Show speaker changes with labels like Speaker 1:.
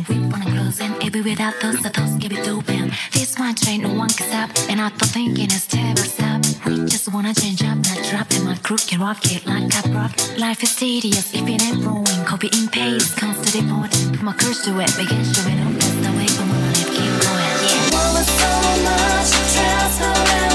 Speaker 1: and whip on a clothes and everywhere that those give it open. This one train no one can stop, and I thought thinking it's never stop. We just wanna change up, not drop them on crooked rocket like a rock. Life is tedious if it ain't growing, copy in pace, comes to the point. My curse to it, begin showing up, that's the way I'm gonna keep going. Yeah.
Speaker 2: Love is so much, transparent.